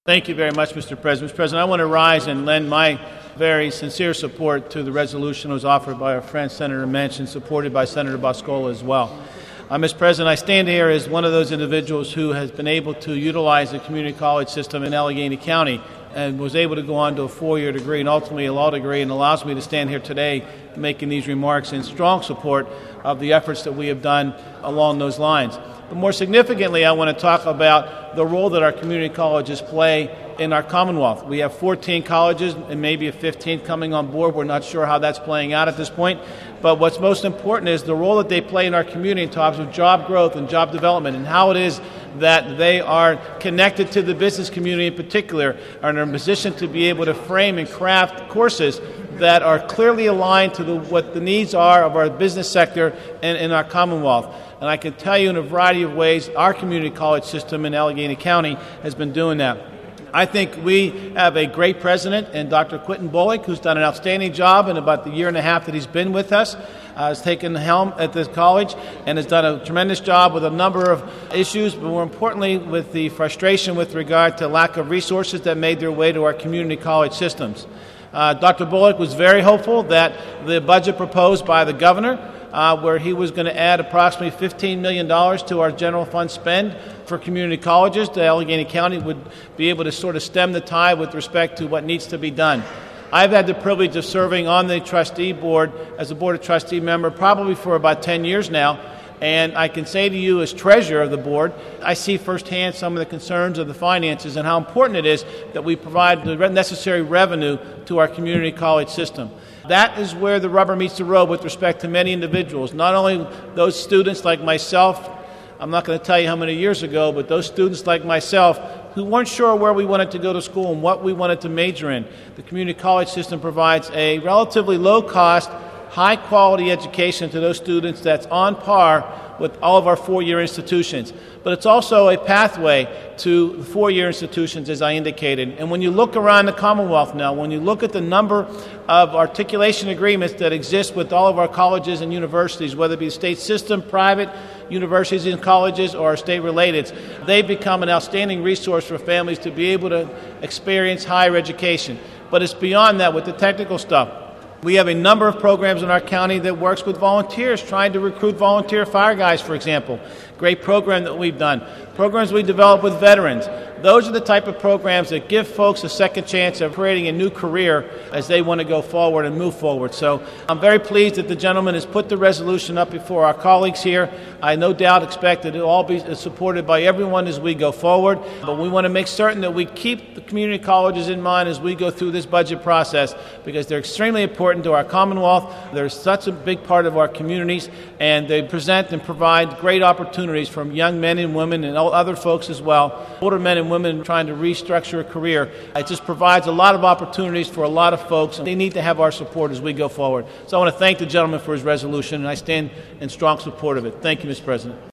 Thank you very much, Mr. President. Mr. President, I want to rise and lend my very sincere support to the resolution that was offered by our friend Senator Manchin, supported by Senator Boscola as well. Mr. President, I stand here as one of those individuals who has been able to utilize the community college system in Allegheny County and was able to go on to a four-year degree and ultimately a law degree, and allows me to stand here today making these remarks in strong support of the efforts that we have done along those lines. But more significantly, I want to talk about the role that our community colleges play in our Commonwealth. We have 14 colleges and maybe a 15th coming on board. We're not sure how that's playing out at this point. But what's most important is the role that they play in our community in terms of job growth and job development, and how it is that they are connected to the business community in particular, are in a position to be able to frame and craft courses that are clearly aligned to what the needs are of our business sector and in our Commonwealth. And I can tell you in a variety of ways, our community college system in Allegheny County has been doing that. I think we have a great president in Dr. Quentin Bullock, who's done an outstanding job in about the year and a half that he's been with us. Has taken the helm at this college and has done a tremendous job with a number of issues, but more importantly with the frustration with regard to lack of resources that made their way to our community college systems. Dr. Bullock was very hopeful that the budget proposed by the governor, where he was going to add approximately $15 million to our general fund spend for community colleges, that Allegheny County would be able to sort of stem the tide with respect to what needs to be done. I've had the privilege of serving on the trustee board as a board of trustee member probably for about 10 years now, and I can say to you as treasurer of the board, I see firsthand some of the concerns of the finances and how important it is that we provide the necessary revenue to our community college system. That is where the rubber meets the road with respect to many individuals, not only those students like myself. I'm not going to tell you how many years ago, but those students like myself who weren't sure where we wanted to go to school and what we wanted to major in. The community college system provides a relatively low-cost, high-quality education to those students that's on par with all of our four-year institutions. But it's also a pathway to the four-year institutions, as I indicated. And when you look around the Commonwealth now, when you look at the number of articulation agreements that exist with all of our colleges and universities, whether it be the state system, private universities and colleges, or state-related, they become an outstanding resource for families to be able to experience higher education. But it's beyond that with the technical stuff. We have a number of programs in our county that works with volunteers, trying to recruit volunteer fire guys, for example. Great program that we've done. Programs we develop with veterans. Those are the type of programs that give folks a second chance of creating a new career as they want to go forward and move forward. So I'm very pleased that the gentleman has put the resolution up before our colleagues here. I no doubt expect that it will all be supported by everyone as we go forward. But we want to make certain that we keep the community colleges in mind as we go through this budget process, because they're extremely important to our Commonwealth. They're such a big part of our communities, and they present and provide great opportunities from young men and women and other folks as well, older men and women trying to restructure a career. It just provides a lot of opportunities for a lot of folks, and they need to have our support as we go forward. So I want to thank the gentleman for his resolution, and I stand in strong support of it. Thank you, Mr. President.